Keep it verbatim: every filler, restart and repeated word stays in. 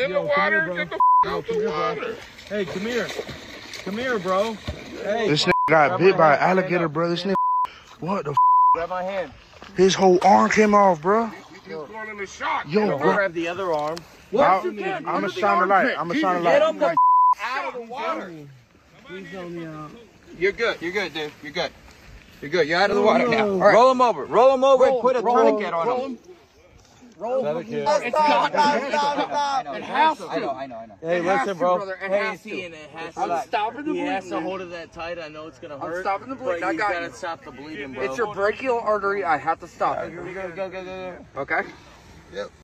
in Yo, the water. come here, Get the Yo, out come the here, water. bro. Hey, come here. Come here, bro. Hey. This nigga got bit by an alligator, bro. This nigga, what the f? Grab my hand. His whole arm came off, bro. He's going in the shot. Yo, Yo, bro. grab the other arm. I'll, I'm gonna shine the light. I'm gonna shine the light. Get him the f out of the water. You're good. You're good, dude. You're good. You're good. You're out of the water now. All right. Roll him over. Roll him over Roll, and put a roll, tourniquet on roll him. Another kid. It's not. Stop, stop, stop. It has to. I know. I know. I know. Hey, It has listen, to, bro. brother. It Hey, has see, to. and it has I'm to. stopping the He has bleeding. to hold it that tight. I know it's gonna hurt. I'm stopping the bleeding. But I you got gotta you. stop the bleeding, bro. It's your brachial artery. I have to stop it. Go, go, go, go, go. Okay? Yep.